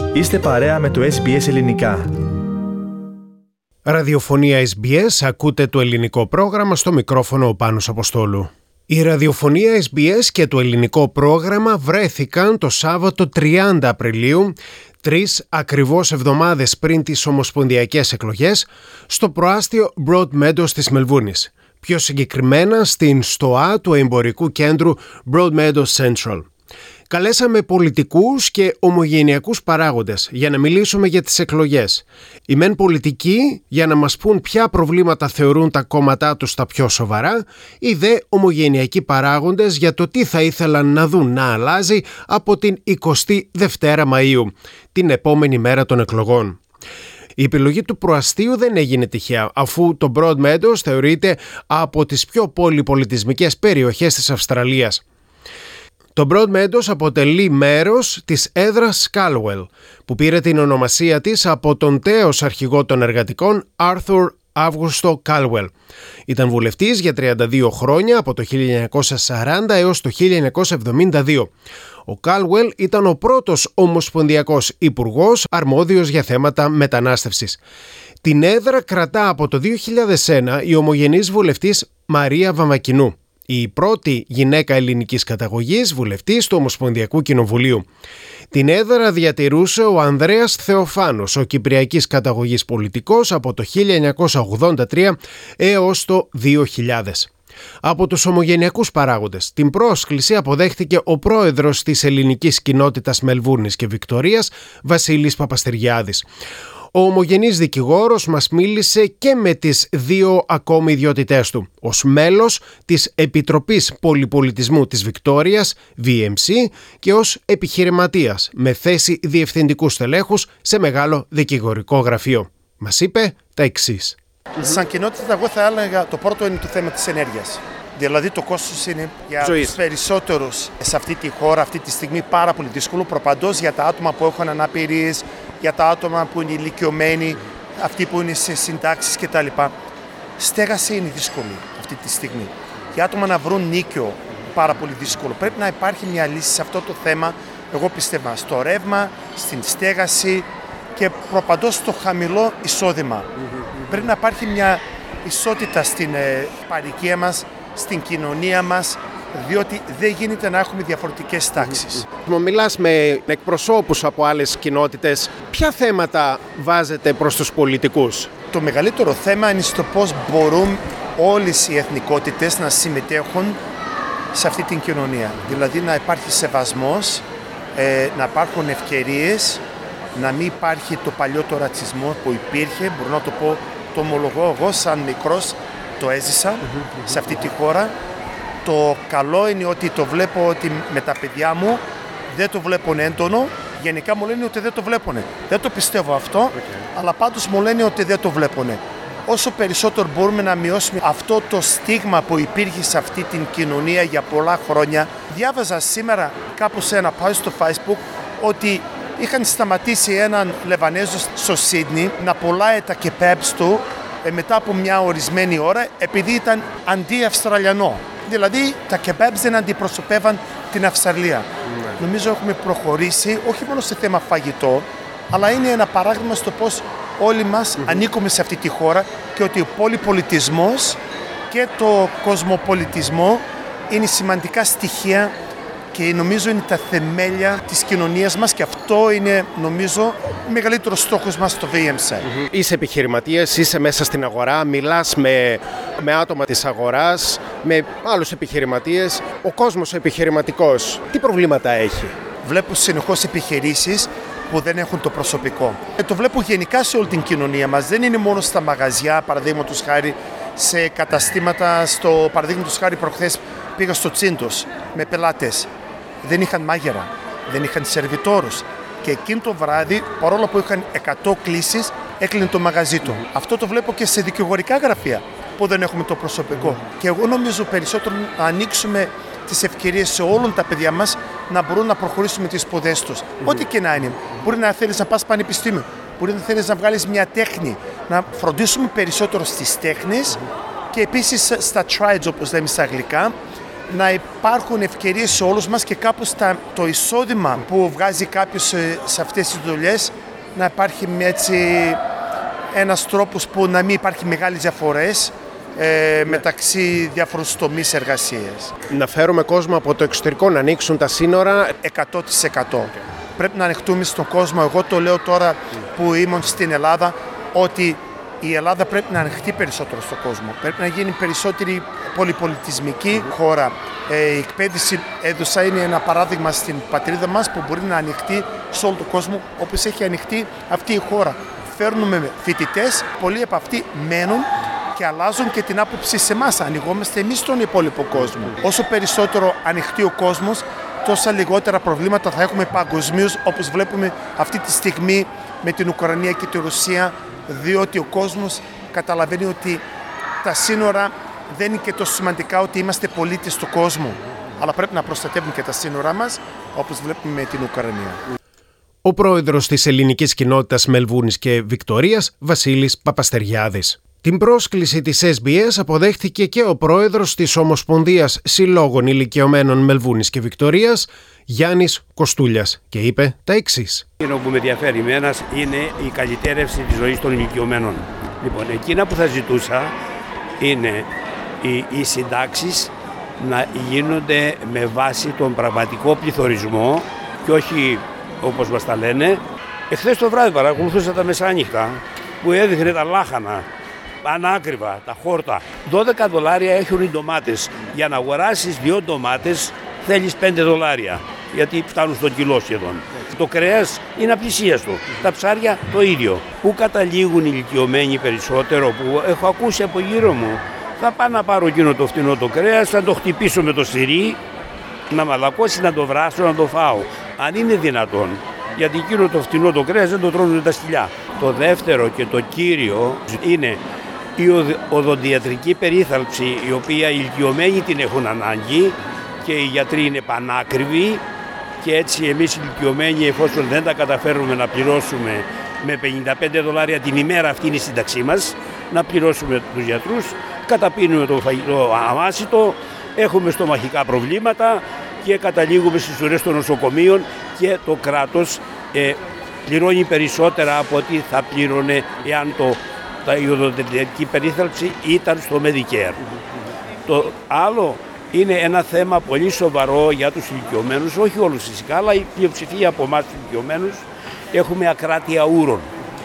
Είστε παρέα με το SBS Ελληνικά. Ραδιοφωνία SBS, ακούτε το ελληνικό πρόγραμμα, στο μικρόφωνο ο Πάνος Αποστόλου. Η ραδιοφωνία SBS και το ελληνικό πρόγραμμα βρέθηκαν το Σάββατο 30 Απριλίου, 3 ακριβώς εβδομάδες πριν τις ομοσπονδιακές εκλογές, στο προάστιο Broadmeadows της Μελβούρνης. Πιο συγκεκριμένα στην στοά του εμπορικού κέντρου Broadmeadows Central. Καλέσαμε πολιτικούς και ομογενειακούς παράγοντες για να μιλήσουμε για τις εκλογές. Οι μεν πολιτικοί για να μας πούν ποια προβλήματα θεωρούν τα κόμματά τους τα πιο σοβαρά, οι δε ομογενειακοί παράγοντες για το τι θα ήθελαν να δουν να αλλάζει από την 22η Μαΐου, την επόμενη μέρα των εκλογών. Η επιλογή του προαστίου δεν έγινε τυχαία, αφού το Broadmeadows θεωρείται από τις πιο πολυπολιτισμικές περιοχές της Αυστραλίας. Το Broadmeadows αποτελεί μέρος της έδρας Caldwell, που πήρε την ονομασία της από τον τέος αρχηγό των εργατικών Arthur Αύγουστο Caldwell. Ήταν βουλευτής για 32 χρόνια, από το 1940 έως το 1972. Ο Caldwell ήταν ο πρώτος ομοσπονδιακός υπουργός αρμόδιος για θέματα μετανάστευσης. Την έδρα κρατά από το 2001 η ομογενής βουλευτής Μαρία Βαμβακινού, η πρώτη γυναίκα ελληνικής καταγωγής βουλευτής του Ομοσπονδιακού Κοινοβουλίου. Την έδρα διατηρούσε ο Ανδρέας Θεοφάνος, ο κυπριακής καταγωγής πολιτικός, από το 1983 έως το 2000. Από τους ομογενειακούς παράγοντες, την πρόσκληση αποδέχτηκε ο πρόεδρος της ελληνικής κοινότητας Μελβούρνης και Βικτωρίας, Βασίλης Παπαστεριάδης. Ο ομογενής δικηγόρος μας μίλησε και με τις δύο ακόμη ιδιότητές του, ως μέλος της Επιτροπής Πολυπολιτισμού της Βικτόριας, VMC, και ως επιχειρηματίας με θέση διευθυντικού στελέχους σε μεγάλο δικηγορικό γραφείο. Μας είπε τα εξής. Σαν κοινότητα, εγώ θα έλεγα το πρώτο είναι το θέμα της ενέργειας. Δηλαδή το κόστος είναι για τους περισσότερους σε αυτή τη χώρα αυτή τη στιγμή πάρα πολύ δύσκολο, προπαντός για τα άτομα που έχουν αναπηρίες, για τα άτομα που είναι ηλικιωμένοι, αυτοί που είναι σε συντάξεις κτλ. Στέγαση είναι δύσκολη αυτή τη στιγμή. Για άτομα να βρουν νίκιο, πάρα πολύ δύσκολο. Πρέπει να υπάρχει μια λύση σε αυτό το θέμα, εγώ πιστεύω, στο ρεύμα, στην στέγαση και προπαντός στο χαμηλό εισόδημα. Πρέπει να υπάρχει μια ισότητα στην παροικία μας, στην κοινωνία μας, διότι δεν γίνεται να έχουμε διαφορετικές τάξεις. Μιλάς με εκπροσώπους από άλλες κοινότητες. Ποια θέματα βάζετε προς τους πολιτικούς? Το μεγαλύτερο θέμα είναι στο πώς μπορούν όλες οι εθνικότητες να συμμετέχουν σε αυτή την κοινωνία. Δηλαδή να υπάρχει σεβασμός, να υπάρχουν ευκαιρίες, να μην υπάρχει το παλιό το ρατσισμό που υπήρχε. Μπορώ να το πω, το ομολογώ, εγώ σαν μικρός το έζησα σε αυτή τη χώρα. Το καλό είναι ότι το βλέπω ότι με τα παιδιά μου δεν το βλέπουν έντονο. Γενικά μου λένε ότι δεν το βλέπουν. Δεν το πιστεύω αυτό, αλλά πάντως μου λένε ότι δεν το βλέπουν. Όσο περισσότερο μπορούμε να μειώσουμε αυτό το στίγμα που υπήρχε σε αυτή την κοινωνία για πολλά χρόνια. Διάβαζα σήμερα κάπου σε ένα post στο Facebook ότι είχαν σταματήσει έναν Λεβανέζο στο Σίδνεϊ να πουλάει τα kebabs του μετά από μια ορισμένη ώρα, επειδή ήταν αντι-Αυστραλιανό. Δηλαδή τα kebabs δεν αντιπροσωπεύαν την Αυστραλία. Νομίζω έχουμε προχωρήσει όχι μόνο σε θέμα φαγητό, αλλά είναι ένα παράδειγμα στο πώς όλοι μας ανήκουμε σε αυτή τη χώρα και ότι ο πολυπολιτισμός και το κοσμοπολιτισμό είναι σημαντικά στοιχεία και νομίζω είναι τα θεμέλια της κοινωνίας μας και αυτό είναι, νομίζω, ο μεγαλύτερος στόχος μας στο VMC. Είσαι επιχειρηματίας, είσαι μέσα στην αγορά, μιλάς με άτομα της αγοράς, με άλλους επιχειρηματίες. Ο κόσμος επιχειρηματικός, τι προβλήματα έχει? Βλέπω συνεχώς επιχειρήσεις που δεν έχουν το προσωπικό. Το βλέπω γενικά σε όλη την κοινωνία μας. Δεν είναι μόνο στα μαγαζιά, παραδείγματος χάρη, σε καταστήματα. Παραδείγματος χάρη, προχθές πήγα στο Τσίντος με πελάτες. Δεν είχαν μάγερα, δεν είχαν σερβιτόρους. Και εκείνο το βράδυ, παρόλο που είχαν 100 κλήσεις, έκλεινε το μαγαζί του. Αυτό το βλέπω και σε δικηγορικά γραφεία που δεν έχουμε το προσωπικό. Και εγώ νομίζω περισσότερο να ανοίξουμε τις ευκαιρίες σε όλων τα παιδιά μας να μπορούν να προχωρήσουν με τις σπουδές τους. Ό,τι και να είναι. Μπορεί να θέλεις να πας πανεπιστήμιο, μπορεί να θέλεις να βγάλεις μια τέχνη, να φροντίσουμε περισσότερο στις τέχνες και επίσης στα trades, όπως λέμε στα αγγλικά, να υπάρχουν ευκαιρίες σε όλους μας και κάπως το εισόδημα που βγάζει κάποιος σε αυτές τις δουλειές να υπάρχει ένας τρόπος που να μην υπάρχει μεγάλες διαφορές μεταξύ διάφορων τομείς εργασίας. Να φέρουμε κόσμο από το εξωτερικό, να ανοίξουν τα σύνορα. 100%. Πρέπει να ανοιχτούμε στον κόσμο. Εγώ το λέω τώρα που ήμουν στην Ελλάδα, ότι η Ελλάδα πρέπει να ανοιχτεί περισσότερο στον κόσμο. Πρέπει να γίνει περισσότερη πολυπολιτισμική χώρα. Η εκπαίδευση έδωσα είναι ένα παράδειγμα στην πατρίδα μας που μπορεί να ανοιχτεί σε όλο τον κόσμο όπως έχει ανοιχτεί αυτή η χώρα. Φέρνουμε φοιτητές, πολλοί από αυτοί μένουν και αλλάζουν και την άποψη σε εμάς. Ανοιγόμαστε εμείς στον υπόλοιπο κόσμο. Όσο περισσότερο ανοιχτεί ο κόσμος, τόσα λιγότερα προβλήματα θα έχουμε παγκοσμίως, όπως βλέπουμε αυτή τη στιγμή με την Ουκρανία και τη Ρωσία, διότι ο κόσμος καταλαβαίνει ότι τα σύνορα δεν είναι και τόσο σημαντικά, ότι είμαστε πολίτες του κόσμου, αλλά πρέπει να προστατεύουμε και τα σύνορά μας, όπως βλέπουμε με την Ουκρανία. Ο πρόεδρος της ελληνικής κοινότητας Μελβούνης και Βικτωρίας, Βασίλης Παπαστεριάδης. Την πρόσκληση της SBS αποδέχτηκε και ο πρόεδρος της Ομοσπονδίας Συλλόγων Ηλικιωμένων Μελβούνης και Βικτωρίας, Γιάννης Κοστούλιας, και είπε τα εξής. Εκείνο που με ενδιαφέρει εμένας είναι η καλυτέρευση της ζωής των ηλικιωμένων. Λοιπόν, εκείνα που θα ζητούσα είναι οι συντάξεις να γίνονται με βάση τον πραγματικό πληθωρισμό και όχι όπως μας τα λένε. Εχθές το βράδυ παρακολουθούσα τα μεσάνυχτα που έδειχνε τα λάχανα ανάκριβα, τα χόρτα. $12 έχουν οι ντομάτες. Για να αγοράσεις 2 ντομάτες θέλεις $5, γιατί φτάνουν στο κιλό σχεδόν. Το κρέας είναι απλησίαστο. Τα ψάρια το ίδιο. Πού καταλήγουν οι ηλικιωμένοι περισσότερο, που έχω ακούσει από γύρω μου, θα πάω να πάρω εκείνο το φτηνό το κρέας, θα το χτυπήσω με το σιρί, να μαλακώσει, να το βράσω, να το φάω. Αν είναι δυνατόν. Γιατί εκείνο το φτηνό το κρέας δεν το τρώνε τα σκυλιά. Το δεύτερο και το κύριο είναι η οδοντιατρική περίθαλψη, η οποία οι ηλικιωμένοι την έχουν ανάγκη και οι γιατροί είναι πανάκριβοι, και έτσι εμείς οι ηλικιωμένοι, εφόσον δεν τα καταφέρουμε να πληρώσουμε με $55 την ημέρα, αυτή είναι η σύνταξή μας, να πληρώσουμε τους γιατρούς, καταπίνουμε το φαγητό αμάσιτο, έχουμε στομαχικά προβλήματα και καταλήγουμε στις ουρές των νοσοκομείων και το κράτος πληρώνει περισσότερα από ό,τι θα πλήρωνε εάν η οδοντιατρική περίθαλψη ήταν στο Medicare. Το άλλο είναι ένα θέμα πολύ σοβαρό για τους ηλικιωμένους, όχι όλους φυσικά, αλλά η πλειοψηφία από εμάς τους ηλικιωμένους έχουμε ακράτεια ούρων.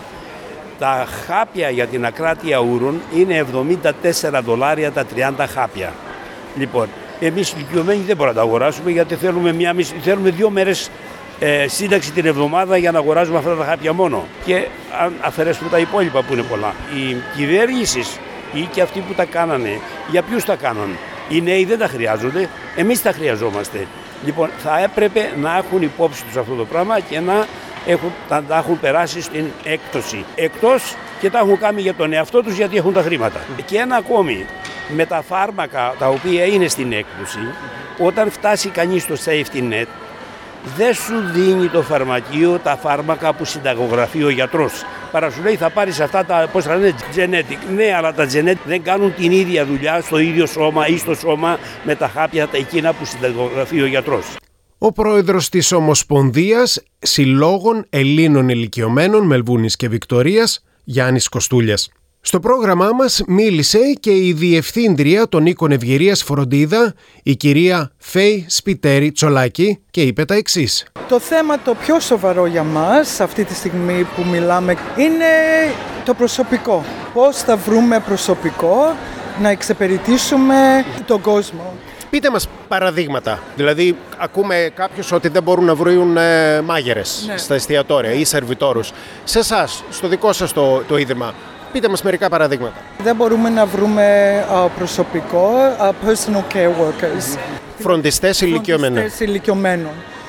Τα χάπια για την ακράτεια ούρων είναι $74 τα 30 χάπια. Λοιπόν, εμείς οι ηλικιωμένοι δεν μπορούμε να τα αγοράσουμε, γιατί θέλουμε 2 μέρες σύνταξη την εβδομάδα για να αγοράζουμε αυτά τα χάπια μόνο. Και αν αφαιρέσουμε τα υπόλοιπα που είναι πολλά. Οι κυβέρνησεις ή και αυτοί που τα κάνανε, για ποιους τα κάναν? Οι νέοι δεν τα χρειάζονται, εμείς τα χρειαζόμαστε. Λοιπόν, θα έπρεπε να έχουν υπόψη τους αυτό το πράγμα και να τα έχουν περάσει στην έκπτωση. Εκτός και τα έχουν κάνει για τον εαυτό τους, γιατί έχουν τα χρήματα. Και ένα ακόμη, με τα φάρμακα τα οποία είναι στην έκπτωση, όταν φτάσει κανείς στο safety net, δεν σου δίνει το φαρμακείο τα φάρμακα που συνταγογραφεί ο γιατρός. Παρά σου λέει θα πάρεις αυτά τα, πώς θα λένε, genetic. Ναι, αλλά τα genetic δεν κάνουν την ίδια δουλειά στο ίδιο σώμα ή στο σώμα με τα χάπια εκείνα που συνταγογραφεί ο γιατρός. Ο πρόεδρος της Ομοσπονδίας Συλλόγων Ελλήνων Ηλικιωμένων Μελβούνης και Βικτωρίας, Γιάννης Κοστούλιας. Στο πρόγραμμά μας μίλησε και η Διευθύντρια των Οίκων Ευγυρίας Φροντίδα, η κυρία Φέη Σπιτέρη Τσολάκη, και είπε τα εξής. Το θέμα το πιο σοβαρό για μας αυτή τη στιγμή που μιλάμε είναι το προσωπικό. Πώς θα βρούμε προσωπικό να εξυπηρετήσουμε τον κόσμο. Πείτε μας παραδείγματα. Δηλαδή, ακούμε κάποιους ότι δεν μπορούν να βρουν μάγειρες στα εστιατόρια ή σερβιτόρους. Σε εσάς, στο δικό σας το ίδρυμα, πείτε μας μερικά παραδείγματα. Δεν μπορούμε να βρούμε προσωπικό, personal care workers. Φροντιστές ηλικιωμένων.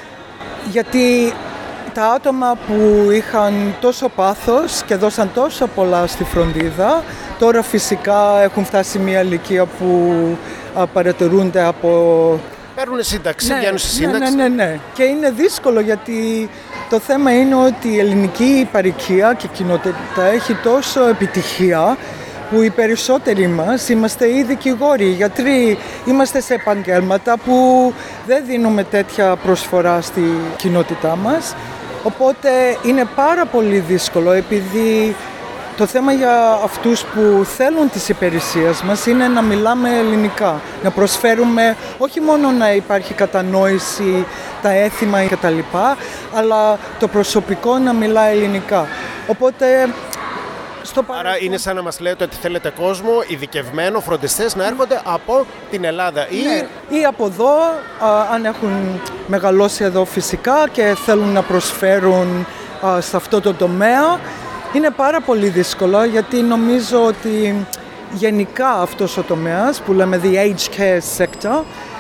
Γιατί τα άτομα που είχαν τόσο πάθος και δώσαν τόσο πολλά στη φροντίδα, τώρα φυσικά έχουν φτάσει σε μια ηλικία που παρατηρούνται από... Παίρνουν σύνταξη, βγαίνουν στη σύνταξη. Ναι. Και είναι δύσκολο, γιατί το θέμα είναι ότι η ελληνική παροικία και κοινότητα έχει τόσο επιτυχία που οι περισσότεροι μας είμαστε ή δικηγόροι, γιατροί, είμαστε σε επαγγέλματα που δεν δίνουμε τέτοια προσφορά στη κοινότητά μας. Οπότε είναι πάρα πολύ δύσκολο, επειδή το θέμα για αυτούς που θέλουν τις υπηρεσίες μας είναι να μιλάμε ελληνικά, να προσφέρουμε όχι μόνο να υπάρχει κατανόηση, τα έθιμα κτλ, αλλά το προσωπικό να μιλά ελληνικά. Οπότε άρα είναι σαν να μας λέτε ότι θέλετε κόσμο ειδικευμένο, φροντιστές να έρχονται από την Ελλάδα ή από εδώ, αν έχουν μεγαλώσει εδώ φυσικά και θέλουν να προσφέρουν σε αυτό το τομέα. Είναι πάρα πολύ δύσκολο, γιατί νομίζω ότι γενικά αυτός ο τομέας που λέμε the aged care sector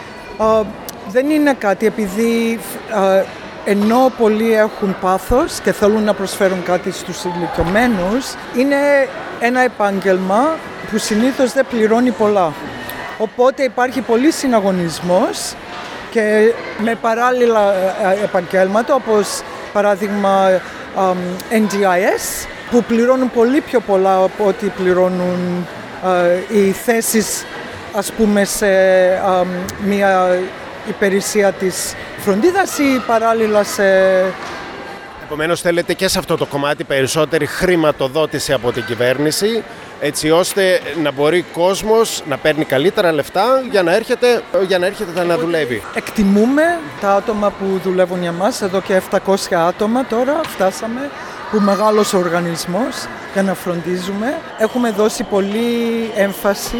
δεν είναι κάτι, επειδή ενώ πολλοί έχουν πάθος και θέλουν να προσφέρουν κάτι στους ηλικιωμένους, είναι ένα επάγγελμα που συνήθως δεν πληρώνει πολλά. Οπότε υπάρχει πολύ συναγωνισμός και με παράλληλα επαγγέλματα, όπως παράδειγμα NDIS, που πληρώνουν πολύ πιο πολλά από ό,τι πληρώνουν οι θέσεις, ας πούμε, σε μια υπηρεσία της φροντίδας ή παράλληλα σε... Επομένως θέλετε και σε αυτό το κομμάτι περισσότερη χρηματοδότηση από την κυβέρνηση, έτσι ώστε να μπορεί κόσμος να παίρνει καλύτερα λεφτά για να έρχεται να δουλεύει. Εκτιμούμε τα άτομα που δουλεύουν για μας, εδώ και 700 άτομα τώρα φτάσαμε, που μεγάλος οργανισμός για να φροντίζουμε. Έχουμε δώσει πολύ έμφαση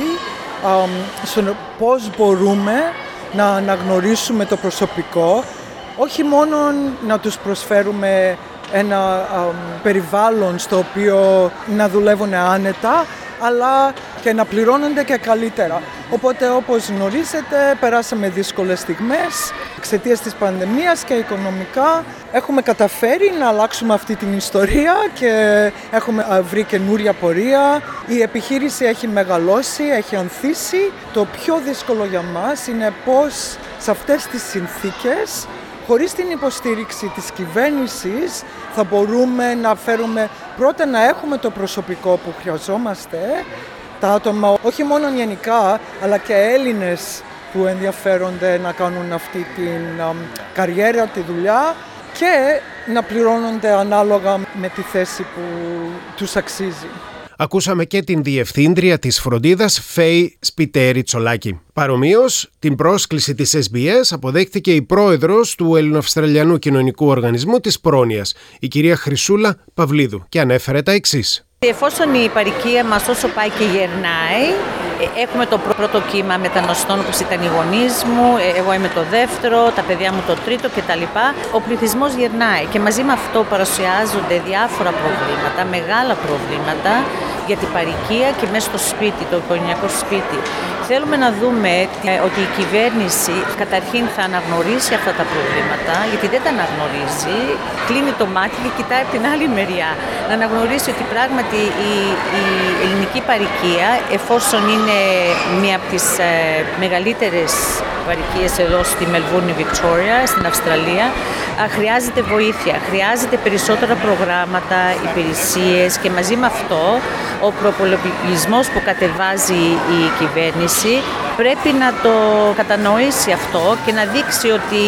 στο πώς μπορούμε να αναγνωρίσουμε το προσωπικό, όχι μόνο να τους προσφέρουμε ένα περιβάλλον στο οποίο να δουλεύουν άνετα, αλλά και να πληρώνονται και καλύτερα. Οπότε, όπως γνωρίζετε, περάσαμε δύσκολες στιγμές εξαιτίας της πανδημίας και οικονομικά. Έχουμε καταφέρει να αλλάξουμε αυτή την ιστορία και έχουμε βρει καινούρια πορεία. Η επιχείρηση έχει μεγαλώσει, έχει ανθίσει. Το πιο δύσκολο για μας είναι πώς σε αυτές τις συνθήκες, χωρίς την υποστήριξη της κυβέρνησης, θα μπορούμε να φέρουμε πρώτα να έχουμε το προσωπικό που χρειαζόμαστε, τα άτομα όχι μόνο γενικά, αλλά και Έλληνες που ενδιαφέρονται να κάνουν αυτή την καριέρα, τη δουλειά, και να πληρώνονται ανάλογα με τη θέση που τους αξίζει. Ακούσαμε και την διευθύντρια της φροντίδας, Φέη Σπιτέρη Τσολάκη. Παρομοίως, την πρόσκληση της SBS αποδέχτηκε η πρόεδρος του Ελληνοαυστραλιανού Κοινωνικού Οργανισμού της Πρόνοιας, η κυρία Χρυσούλα Παυλίδου, και ανέφερε τα εξής. Εφόσον η παροικία μας όσο πάει και γερνάει, έχουμε το πρώτο κύμα μεταναστών, όπως ήταν οι γονείς μου, εγώ είμαι το δεύτερο, τα παιδιά μου το τρίτο κτλ. Ο πληθυσμός γερνάει και μαζί με αυτό παρουσιάζονται διάφορα προβλήματα, μεγάλα προβλήματα για την παροικία και μέσα στο σπίτι, το οικογενειακό σπίτι. Θέλουμε να δούμε ότι η κυβέρνηση καταρχήν θα αναγνωρίσει αυτά τα προβλήματα, γιατί δεν τα αναγνωρίζει, κλείνει το μάτι και κοιτάει από την άλλη μεριά. Να αναγνωρίσει ότι πράγματι η ελληνική παροικία, εφόσον είναι μία από τις μεγαλύτερες παροικίες εδώ στη Μελβούρνη, Βικτόρια, στην Αυστραλία, χρειάζεται βοήθεια, χρειάζεται περισσότερα προγράμματα, υπηρεσίες, και μαζί με αυτό ο προπολογισμός που κατεβάζει η κυβέρνηση πρέπει να το κατανοήσει αυτό και να δείξει ότι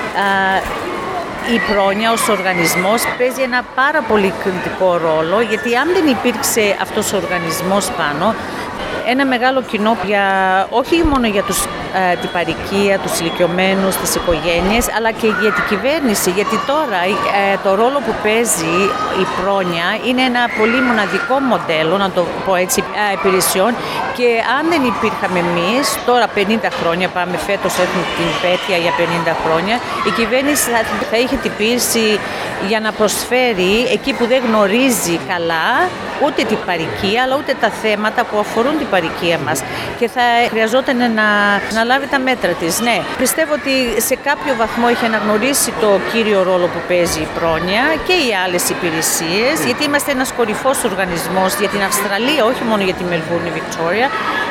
η πρόνοια ως οργανισμός παίζει ένα πάρα πολύ κριτικό ρόλο, γιατί αν δεν υπήρξε αυτός ο οργανισμός πάνω, ένα μεγάλο κοινό όχι μόνο για την παροικία, τους ηλικιωμένους, τις οικογένειες, αλλά και για την κυβέρνηση, γιατί τώρα το ρόλο που παίζει η πρόνοια είναι ένα πολύ μοναδικό μοντέλο, να το πω έτσι, υπηρεσιών, και αν δεν υπήρχαμε εμείς, τώρα 50 χρόνια, πάμε φέτος έχουμε την επέτεια για 50 χρόνια, η κυβέρνηση θα είχε την πίεση για να προσφέρει εκεί που δεν γνωρίζει καλά ούτε την παροικία, αλλά ούτε τα θέματα που αφορούν την παροικία μας, και θα χρειαζόταν να λάβει τα μέτρα της. Ναι, πιστεύω ότι σε κάποιο βαθμό έχει αναγνωρίσει το κύριο ρόλο που παίζει η πρόνοια και οι άλλες υπηρεσίες, γιατί είμαστε ένας κορυφός οργανισμός για την Αυστραλία, όχι μόνο για τη Μελβούρνη, Βικτόρια,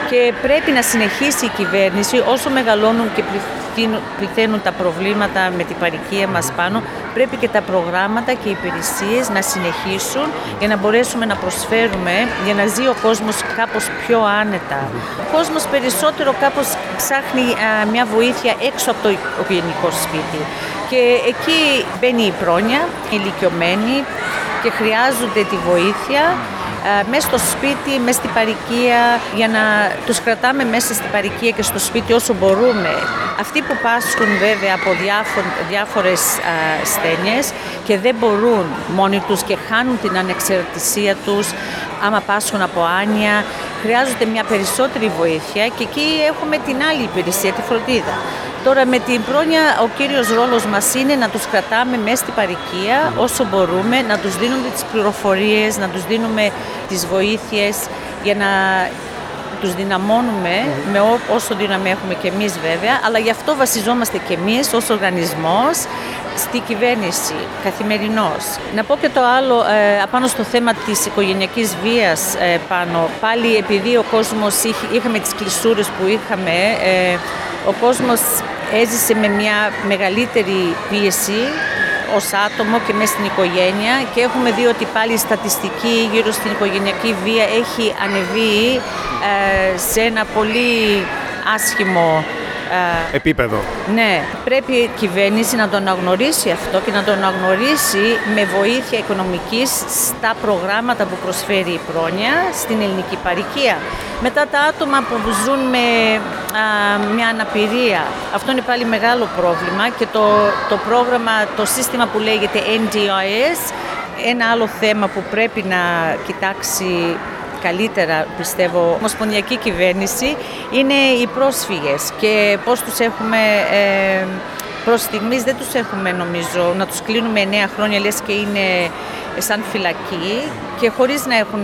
Και πρέπει να συνεχίσει η κυβέρνηση όσο μεγαλώνουν και πληθαίνουν τα προβλήματα με την παροικία μας πάνω, πρέπει και τα προγράμματα και οι υπηρεσίες να συνεχίσουν για να μπορέσουμε να προσφέρουμε, για να ζει ο κόσμος κάπως πιο άνετα. Ο κόσμος περισσότερο κάπως ψάχνει μια βοήθεια έξω από το οικογενειακό σπίτι. Και εκεί μπαίνει η πρόνοια, οι ηλικιωμένοι και χρειάζονται τη βοήθεια μέσα στο σπίτι, μέσα στην παροικία, για να τους κρατάμε μέσα στην παροικία και στο σπίτι όσο μπορούμε. Αυτοί που πάσχουν βέβαια από διάφορες ασθένειες και δεν μπορούν μόνοι τους και χάνουν την ανεξαρτησία τους, άμα πάσχουν από άνοια, χρειάζονται μια περισσότερη βοήθεια και εκεί έχουμε την άλλη υπηρεσία, τη φροντίδα. Τώρα με την πρόνοια ο κύριος ρόλος μας είναι να τους κρατάμε μέσα στην παροικία όσο μπορούμε, να τους δίνουμε τις πληροφορίες, να τους δίνουμε τις βοήθειες για να τους δυναμώνουμε με όσο δύναμη έχουμε και εμείς βέβαια, αλλά γι' αυτό βασιζόμαστε και εμείς ως οργανισμός στη κυβέρνηση καθημερινώς. Να πω και το άλλο απάνω στο θέμα της οικογενειακής βίας πάνω. Πάλι επειδή ο κόσμος είχαμε τις κλεισούρες που είχαμε, ο κόσμος έζησε με μια μεγαλύτερη πίεση ως άτομο και μέσα στην οικογένεια και έχουμε δει ότι πάλι η στατιστική γύρω στην οικογενειακή βία έχει ανεβεί σε ένα πολύ άσχημο επίπεδο. Ναι, πρέπει η κυβέρνηση να το αναγνωρίσει αυτό και να το αναγνωρίσει με βοήθεια οικονομικής στα προγράμματα που προσφέρει η πρόνοια στην ελληνική παροικία. Μετά τα άτομα που ζουν με μια αναπηρία, αυτό είναι πάλι μεγάλο πρόβλημα και το πρόγραμμα, το σύστημα που λέγεται NDIS, ένα άλλο θέμα που πρέπει να κοιτάξει καλύτερα, πιστεύω, η ομοσπονδιακή κυβέρνηση, είναι οι πρόσφυγες και πώς τους έχουμε, προς στιγμής δεν τους έχουμε νομίζω, να τους κλείνουμε 9 χρόνια λες και είναι σαν φυλακή και χωρίς να έχουν,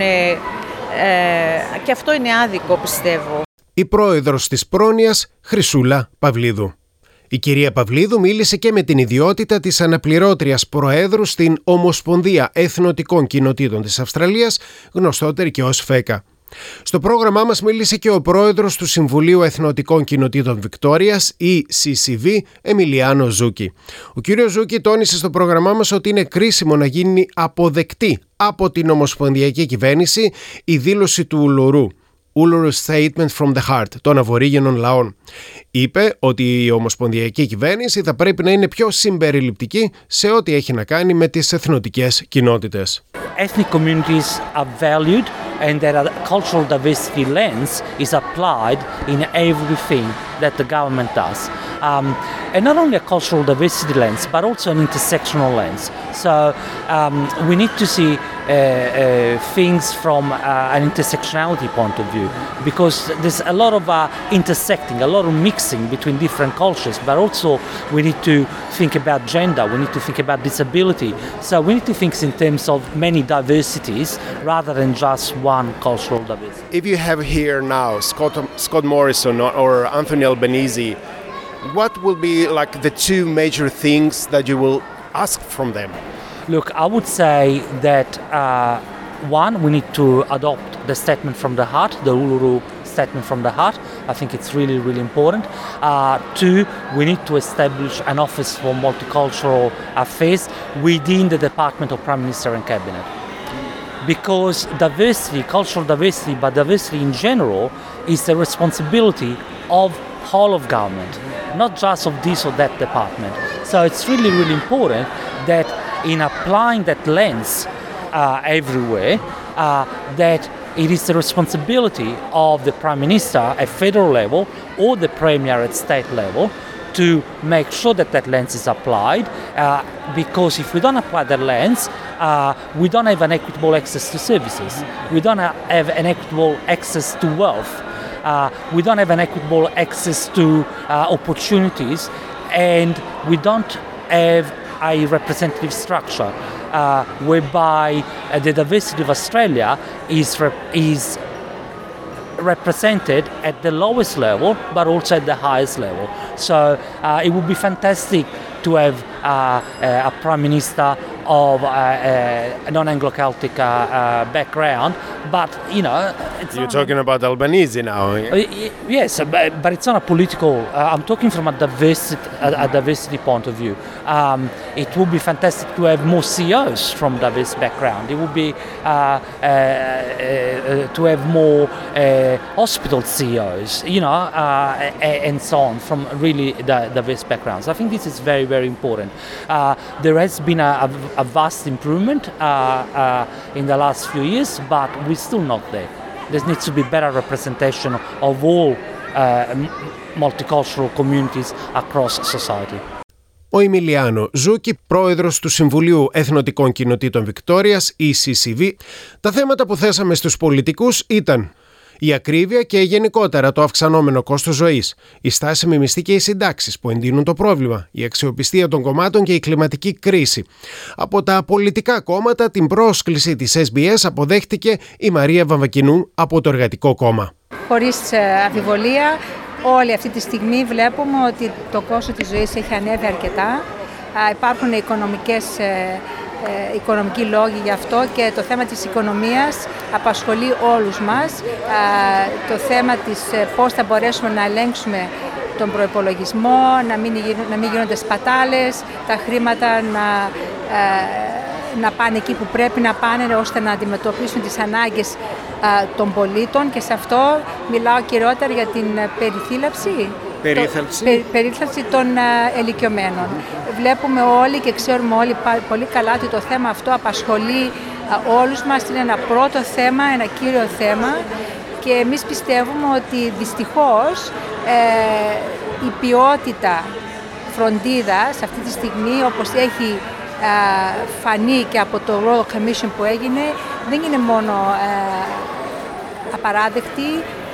και αυτό είναι άδικο πιστεύω. Η πρόεδρος της πρόνοιας, Χρυσούλα Παυλίδου. Η κυρία Παυλίδου μίλησε και με την ιδιότητα της αναπληρώτριας προέδρου στην Ομοσπονδία Εθνοτικών Κοινοτήτων της Αυστραλίας, γνωστότερη και ως ΦΕΚΑ. Στο πρόγραμμά μας μίλησε και ο πρόεδρος του Συμβουλίου Εθνοτικών Κοινοτήτων Βικτόριας, η CCV, Εμιλιάνο Ζούκη. Ο κύριος Ζούκη τόνισε στο πρόγραμμά μας ότι είναι κρίσιμο να γίνει αποδεκτή από την Ομοσπονδιακή Κυβέρνηση η δήλωση του Ουλουρού. Uluru Statement from the Heart των Αβορίγενων λαών. Είπε ότι η Ομοσπονδιακή Κυβέρνηση θα πρέπει να είναι πιο συμπεριληπτική σε ό,τι έχει να κάνει με τις εθνοτικές κοινότητες. Ethnic communities are valued and that a cultural diversity lens is applied in everything that the government does. And not only a cultural diversity lens, but also an intersectional lens. So we need to see things from an intersectionality point of view, because there's a lot of intersecting, a lot of mixing between different cultures, but also we need to think about gender, we need to think about disability. So we need to think in terms of many diversities rather than just one cultural diversity. If you have here now Scott Morrison or Anthony Albanese, what will be like the two major things that you will ask from them? Look, I would say that one, we need to adopt the statement from the heart, the Uluru statement from the heart. I think it's really, really important. Two, we need to establish an office for multicultural affairs within the Department of Prime Minister and Cabinet. Because diversity, cultural diversity, but diversity in general, is the responsibility of whole of government, not just of this or that department. So it's really, really important that in applying that lens everywhere, that it is the responsibility of the Prime Minister at federal level or the Premier at state level to make sure that that lens is applied, because if we don't apply that lens, we don't have an equitable access to services. We don't have an equitable access to wealth. We don't have an equitable access to opportunities, and we don't have a representative structure whereby the diversity of Australia is represented at the lowest level but also at the highest level. So it would be fantastic to have a Prime Minister of a non-Anglo-Celtic background, but You're talking about Albanese now. Yes, but it's not a political. I'm talking from a diversity point of view. It would be fantastic to have more CEOs from diverse background. It would be to have more hospital CEOs, and so on, from really diverse backgrounds. I think this is very, very important. There has been a vast improvement in the last few years, but we're still not there. There needs to be better representation of all multicultural communities across society. Ο Εμιλιάνο Ζούκι, πρόεδρος του Συμβουλίου Εθνοτικών Κοινοτήτων Βικτόριας, ECCV. Τα θέματα που θέσαμε στους πολιτικούς ήταν η ακρίβεια και γενικότερα το αυξανόμενο κόστος ζωής, η στάσιμη μισθή και οι συντάξεις που εντείνουν το πρόβλημα, η αξιοπιστία των κομμάτων και η κλιματική κρίση. Από τα πολιτικά κόμματα την πρόσκληση της SBS αποδέχτηκε η Μαρία Βαμβακινού από το Εργατικό Κόμμα. Χωρίς αμφιβολία, όλη αυτή τη στιγμή βλέπουμε ότι το κόστος της ζωής έχει ανέβει αρκετά. Υπάρχουν οικονομικοί λόγοι γι' αυτό και το θέμα της οικονομίας απασχολεί όλους μας. Το θέμα της πώς θα μπορέσουμε να ελέγξουμε τον προϋπολογισμό, να μην γίνονται σπατάλες, τα χρήματα να πάνε εκεί που πρέπει να πάνε ώστε να αντιμετωπίσουν τις ανάγκες των πολίτων, και σε αυτό μιλάω κυριότερα για την περίθαλψη των ηλικιωμένων. Βλέπουμε όλοι και ξέρουμε όλοι πολύ καλά ότι το θέμα αυτό απασχολεί όλους μας, είναι ένα πρώτο θέμα, ένα κύριο θέμα, και εμείς πιστεύουμε ότι δυστυχώς η ποιότητα φροντίδας αυτή τη στιγμή, όπως έχει φανεί και από το Royal Commission που έγινε, δεν είναι μόνο απαράδεκτη,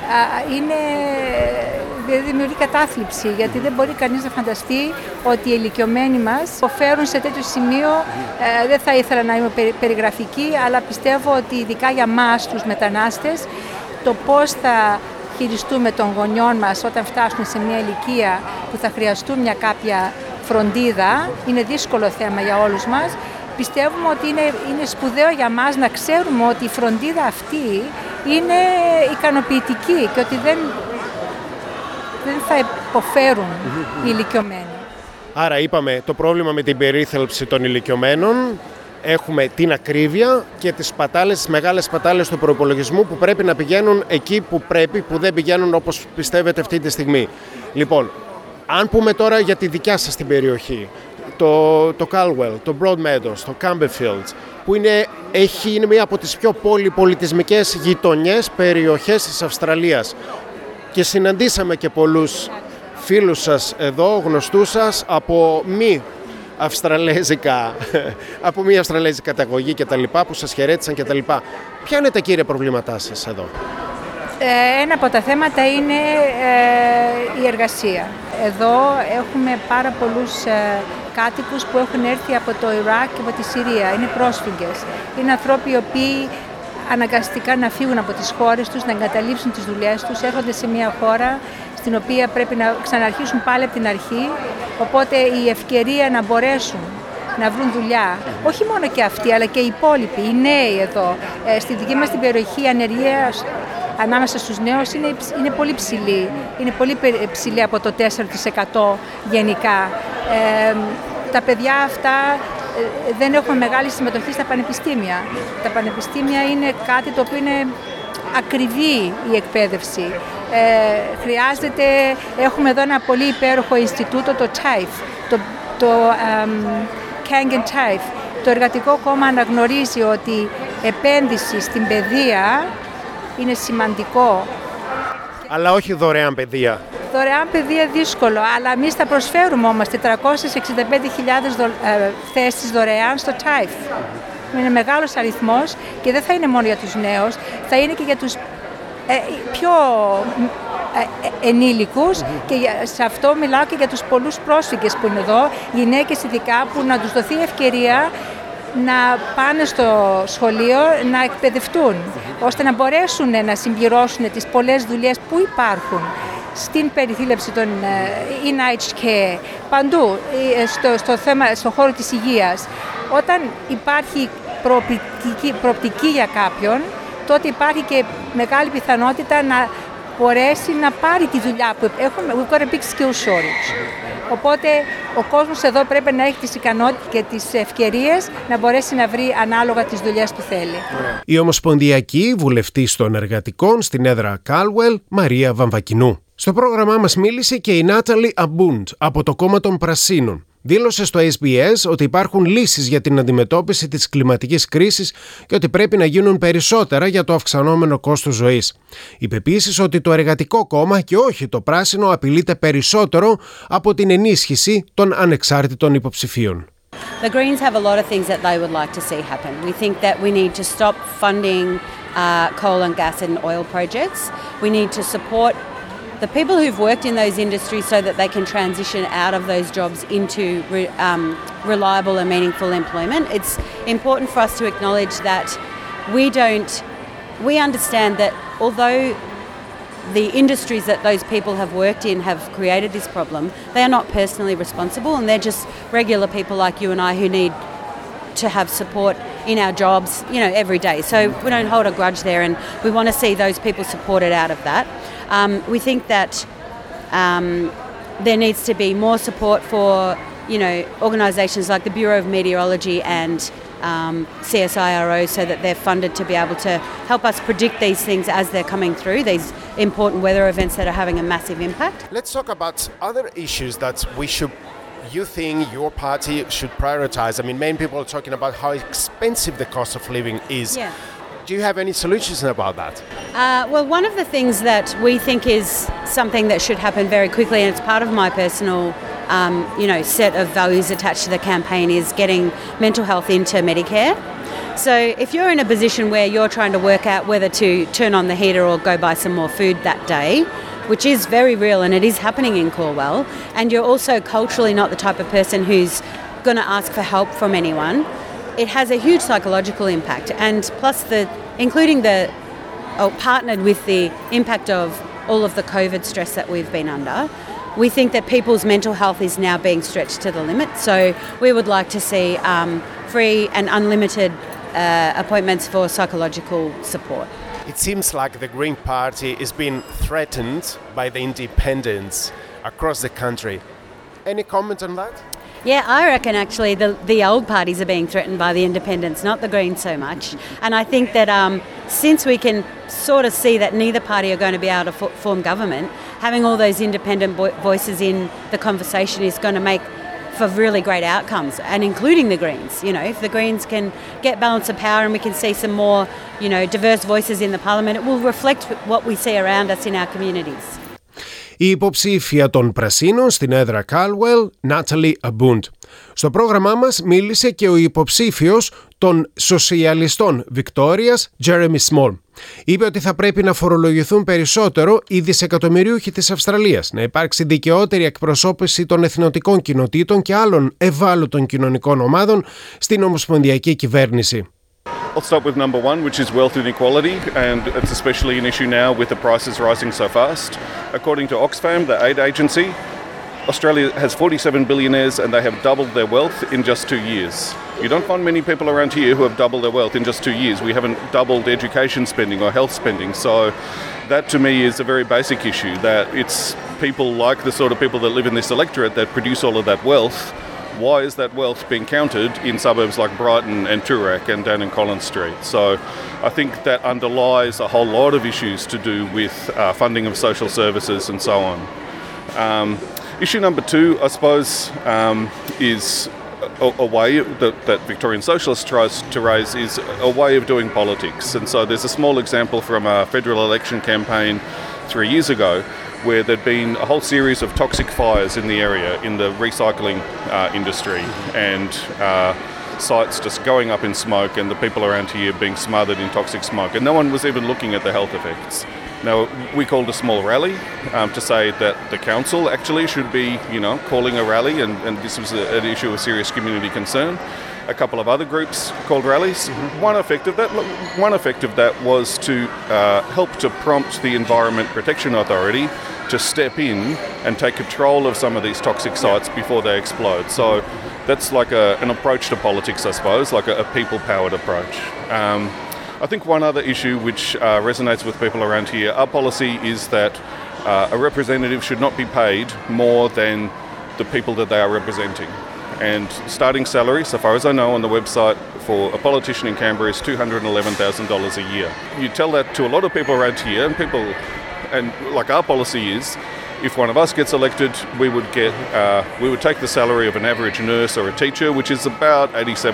δημιουργεί κατάθλιψη, γιατί δεν μπορεί κανείς να φανταστεί ότι οι ηλικιωμένοι μας υποφέρουν σε τέτοιο σημείο. Δεν θα ήθελα να είμαι περιγραφική, αλλά πιστεύω ότι ειδικά για μας τους μετανάστες, το πώς θα χειριστούμε των γονιών μας όταν φτάσουν σε μια ηλικία που θα χρειαστούν μια κάποια φροντίδα, είναι δύσκολο θέμα για όλους μας. Πιστεύουμε ότι είναι σπουδαίο για μας να ξέρουμε ότι η φροντίδα αυτή είναι ικανοποιητική και ότι δεν θα υποφέρουν οι ηλικιωμένοι. Άρα είπαμε το πρόβλημα με την περίθαλψη των ηλικιωμένων, έχουμε την ακρίβεια και τις μεγάλες σπατάλες του προϋπολογισμού που πρέπει να πηγαίνουν εκεί που πρέπει, που δεν πηγαίνουν όπως πιστεύετε αυτή τη στιγμή. Λοιπόν, αν πούμε τώρα για τη δικιά σας την περιοχή, το Calwell, το Broadmeadows, το Campbellfields, που είναι μία από τις πιο πολυπολιτισμικές γειτονιές περιοχές της Αυστραλίας, και συναντήσαμε και πολλούς φίλους σας εδώ, γνωστούς σας, από μη αυστραλέζικα καταγωγή και τα λοιπά, που σας χαιρέτησαν και τα λοιπά. Ποια είναι τα κύρια προβλήματά σας εδώ? Ένα από τα θέματα είναι η εργασία. Εδώ έχουμε πάρα πολλούς κάτοικους που έχουν έρθει από το Ιράκ και από τη Συρία. Είναι πρόσφυγες. Είναι ανθρώποι οι οποίοι αναγκαστικά να φύγουν από τις χώρες τους, να εγκαταλείψουν τις δουλειές τους, έρχονται σε μια χώρα στην οποία πρέπει να ξαναρχίσουν πάλι από την αρχή, οπότε η ευκαιρία να μπορέσουν να βρουν δουλειά, όχι μόνο και αυτοί, αλλά και οι υπόλοιποι, οι νέοι εδώ. Στη δική μας την περιοχή η ανεργία ανάμεσα στους νέους είναι πολύ ψηλή. Είναι πολύ ψηλή από το 4% γενικά. Τα παιδιά αυτά δεν έχουμε μεγάλη συμμετοχή στα πανεπιστήμια. Τα πανεπιστήμια είναι κάτι το οποίο είναι ακριβή η εκπαίδευση. Έχουμε εδώ ένα πολύ υπέροχο Ινστιτούτο, το TAFE, το Kangan TAFE. Το Εργατικό Κόμμα αναγνωρίζει ότι επένδυση στην παιδεία είναι σημαντικό. Αλλά όχι δωρεάν παιδεία. Δωρεάν παιδεία δύσκολο, αλλά εμείς θα προσφέρουμε όμως 465.000 θέσεις δωρεάν στο TAFE. Είναι μεγάλος αριθμός και δεν θα είναι μόνο για τους νέους, θα είναι και για τους πιο ενήλικους, και σε αυτό μιλάω και για τους πολλούς πρόσφυγες που είναι εδώ, γυναίκες ειδικά, που να τους δοθεί ευκαιρία να πάνε στο σχολείο να εκπαιδευτούν, ώστε να μπορέσουν να συμπληρώσουν τις πολλές δουλειές που υπάρχουν στην περιθήλευση των in-aged care, παντού, στο χώρο της υγείας. Όταν υπάρχει προοπτική για κάποιον, τότε υπάρχει και μεγάλη πιθανότητα να μπορέσει να πάρει τη δουλειά που έχουμε. We've got a big skill shortage. Οπότε ο κόσμος εδώ πρέπει να έχει τις ικανότητες και τις ευκαιρίες να μπορέσει να βρει ανάλογα τις δουλειές που θέλει. Η Ομοσπονδιακή Βουλευτής των Εργατικών στην έδρα Κάλουελ, Μαρία Βαμβακινού. Στο πρόγραμμά μας μίλησε και η Νάταλι Αμπούντ από το κόμμα των Πρασίνων. Δήλωσε στο SBS ότι υπάρχουν λύσεις για την αντιμετώπιση της κλιματικής κρίσης και ότι πρέπει να γίνουν περισσότερα για το αυξανόμενο κόστος ζωής. Είπε επίσης ότι το Εργατικό Κόμμα και όχι το Πράσινο απειλείται περισσότερο από την ενίσχυση των ανεξάρτητων υποψηφίων. The Greens have a lot of things that they would like to see happen. We think that we need to stop funding coal and gas and oil projects. We need to support the people who've worked in those industries so that they can transition out of those jobs into reliable and meaningful employment. It's important for us to acknowledge that we understand that although the industries that those people have worked in have created this problem, they are not personally responsible, and they're just regular people like you and I who need to have support in our jobs, every day. So we don't hold a grudge there, and we want to see those people supported out of that. We think that there needs to be more support for, organisations like the Bureau of Meteorology and CSIRO, so that they're funded to be able to help us predict these things as they're coming through, these important weather events that are having a massive impact. Let's talk about other issues that you think your party should prioritise. I mean, many people are talking about how expensive the cost of living is. Yeah. Do you have any solutions about that? Well, one of the things that we think is something that should happen very quickly, and it's part of my personal set of values attached to the campaign, is getting mental health into Medicare. So if you're in a position where you're trying to work out whether to turn on the heater or go buy some more food that day, which is very real and it is happening in Cornwall, and you're also culturally not the type of person who's going to ask for help from anyone, it has a huge psychological impact. And plus partnered with the impact of all of the COVID stress that we've been under, we think that people's mental health is now being stretched to the limit. So we would like to see free and unlimited appointments for psychological support. It seems like the Green Party is being threatened by the independents across the country. Any comment on that? Yeah, I reckon actually the old parties are being threatened by the independents, not the Greens so much. And I think that since we can sort of see that neither party are going to be able to form government, having all those independent voices in the conversation is going to make for really great outcomes, and including the Greens. If the Greens can get balance of power and we can see some more, diverse voices in the parliament, it will reflect what we see around us in our communities. Η υποψήφια των Πρασίνων στην έδρα Κάλουελ, Νάταλι Αμπούντ. Στο πρόγραμμά μας μίλησε και ο υποψήφιος των Σοσιαλιστών Βικτόριας, Τζέρεμι Σμόλ. Είπε ότι θα πρέπει να φορολογηθούν περισσότερο οι δισεκατομμυριούχοι της Αυστραλίας, να υπάρξει δικαιότερη εκπροσώπηση των εθνοτικών κοινοτήτων και άλλων ευάλωτων κοινωνικών ομάδων στην ομοσπονδιακή κυβέρνηση. I'll start with number one, which is wealth inequality, and it's especially an issue now with the prices rising so fast. According to Oxfam, the aid agency, Australia has 47 billionaires and they have doubled their wealth in just 2 years. You don't find many people around here who have doubled their wealth in just 2 years. We haven't doubled education spending or health spending. So that to me is a very basic issue, that it's people like the sort of people that live in this electorate that produce all of that wealth. Why is that wealth being counted in suburbs like Brighton and Toorak and down in Collins Street? So I think that underlies a whole lot of issues to do with funding of social services and so on. Issue number two, I suppose, is a way that Victorian Socialists tries to raise is a way of doing politics. And so there's a small example from a federal election campaign 3 years ago where there'd been a whole series of toxic fires in the area in the recycling industry, and sites just going up in smoke and the people around here being smothered in toxic smoke, and no one was even looking at the health effects. Now, we called a small rally to say that the council actually should be, calling a rally, and this was an issue of serious community concern. A couple of other groups called rallies. One effect of that was to help to prompt the Environment Protection Authority to step in and take control of some of these toxic sites before they explode. So That's like an approach to politics, I suppose, like a people-powered approach. I think one other issue which resonates with people around here, our policy is that a representative should not be paid more than the people that they are representing. And starting salary, so far as I know on the website, for a politician in Canberra is $211,000 a year. You tell that to a lot of people around here, and like our policy is, if one of us gets elected, we would take the salary of an average nurse or a teacher, which is about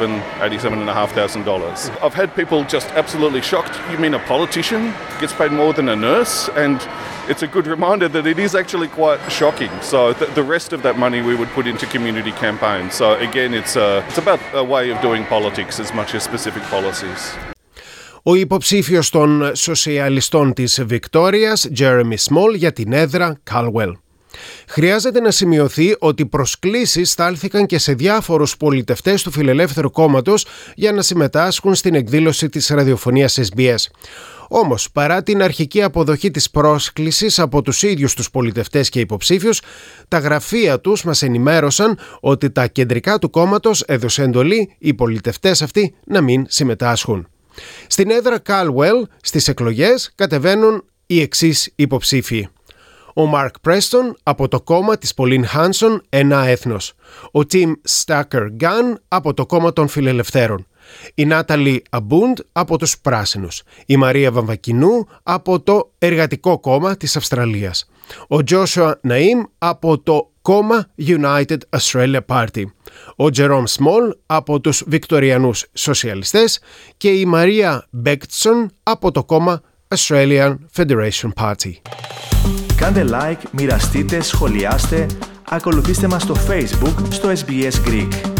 $87,500. I've had people just absolutely shocked. You mean a politician gets paid more than a nurse? And it's a good reminder that it is actually quite shocking. So the rest of that money we would put into community campaigns. So again, it's about a way of doing politics as much as specific policies. Ο υποψήφιος των σοσιαλιστών της Βικτόριας, Jeremy Small, για την έδρα Caldwell. Χρειάζεται να σημειωθεί ότι προσκλήσεις στάλθηκαν και σε διάφορους πολιτευτές του Φιλελεύθερου Κόμματος για να συμμετάσχουν στην εκδήλωση της ραδιοφωνίας SBS. Όμως, παρά την αρχική αποδοχή της πρόσκλησης από τους ίδιους τους πολιτευτές και υποψήφιους, τα γραφεία τους μας ενημέρωσαν ότι τα κεντρικά του κόμματος έδωσε εντολή οι πολιτευτές αυτοί να μην συμμετάσχουν. Στην έδρα Caldwell στις εκλογές κατεβαίνουν οι εξής υποψήφοι. Ο Μαρκ Πρέστον από το κόμμα της Pauline Hanson, Ένα Έθνος. Ο Tim Stacker-Gunn από το κόμμα των Φιλελευθέρων. Η Νάταλι Αμπούντ από τους Πράσινους. Η Μαρία Βαμβακινού από το Εργατικό Κόμμα της Αυστραλίας. Ο Τζόσουα Ναΐμ από το κόμμα United Australia Party. Ο Τζερόμ Σμολ από τους Βικτοριανούς Σοσιαλιστές και η Μαρία Μπέκτσον από το κόμμα Australian Federation Party. Κάντε like, μοιραστείτε, σχολιάστε, ακολουθήστε μας στο Facebook στο SBS Greek.